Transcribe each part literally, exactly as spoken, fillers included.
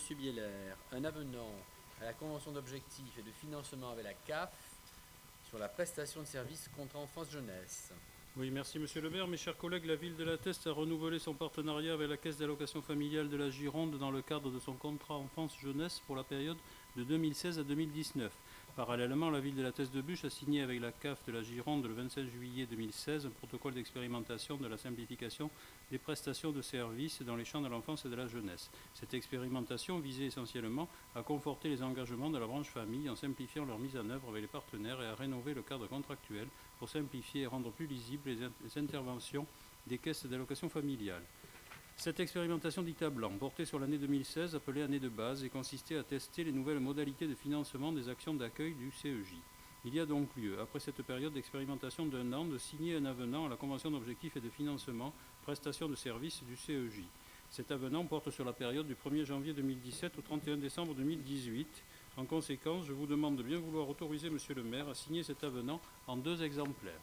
Monsieur Bieler, un avenant à la convention d'objectifs et de financement avec la C A F sur la prestation de services contrat enfance-jeunesse. Oui, merci Monsieur le maire. Mes chers collègues, la ville de La Teste a renouvelé son partenariat avec la Caisse d'allocation familiale de la Gironde dans le cadre de son contrat enfance-jeunesse pour la période de deux mille seize à deux mille dix-neuf. Parallèlement, la ville de La Teste-de-Buch a signé avec la C A F de la Gironde le vingt-cinq juillet deux mille seize un protocole d'expérimentation de la simplification des prestations de services dans les champs de l'enfance et de la jeunesse. Cette expérimentation visait essentiellement à conforter les engagements de la branche famille en simplifiant leur mise en œuvre avec les partenaires et à rénover le cadre contractuel pour simplifier et rendre plus lisibles les, les interventions des caisses d'allocation familiale. Cette expérimentation dite à blanc, portée sur l'année deux mille seize, appelée année de base, et consistait à tester les nouvelles modalités de financement des actions d'accueil du C E J. Il y a donc lieu, après cette période d'expérimentation d'un an, de signer un avenant à la convention d'objectifs et de financement, prestation de services du C E J. Cet avenant porte sur la période du premier janvier deux mille dix-sept au trente et un décembre deux mille dix-huit. En conséquence, je vous demande de bien vouloir autoriser Monsieur le maire à signer cet avenant en deux exemplaires.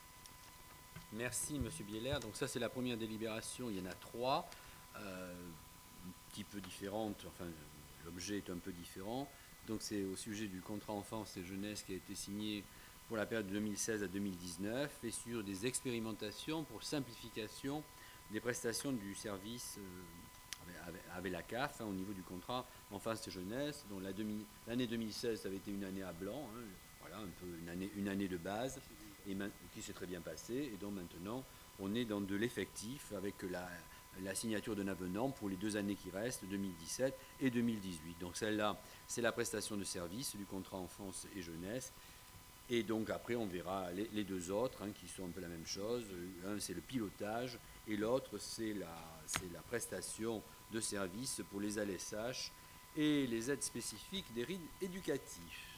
Merci Monsieur Bieler. Donc ça c'est la première délibération, il y en a trois, euh, un petit peu différentes, enfin l'objet est un peu différent. Donc c'est au sujet du contrat enfance et jeunesse qui a été signé pour la période de deux mille seize à deux mille dix-neuf et sur des expérimentations pour simplification des prestations du service euh, avec, avec la C A F hein, au niveau du contrat enfance et jeunesse. Donc l'année deux mille seize ça avait été une année à blanc, hein, voilà un peu une année, une année de base. Et qui s'est très bien passé, et donc maintenant on est dans de l'effectif avec la, la signature d'un avenant pour les deux années qui restent, deux mille dix-sept et deux mille dix-huit. Donc celle-là, c'est la prestation de service du contrat enfance et jeunesse, et donc après on verra les, les deux autres hein, qui sont un peu la même chose. Un c'est le pilotage, et l'autre c'est la, c'est la prestation de service pour les A L S H et les aides spécifiques des rides éducatifs.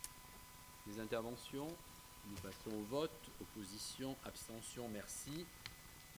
Les interventions. Nous passons au vote. Opposition, abstention, merci.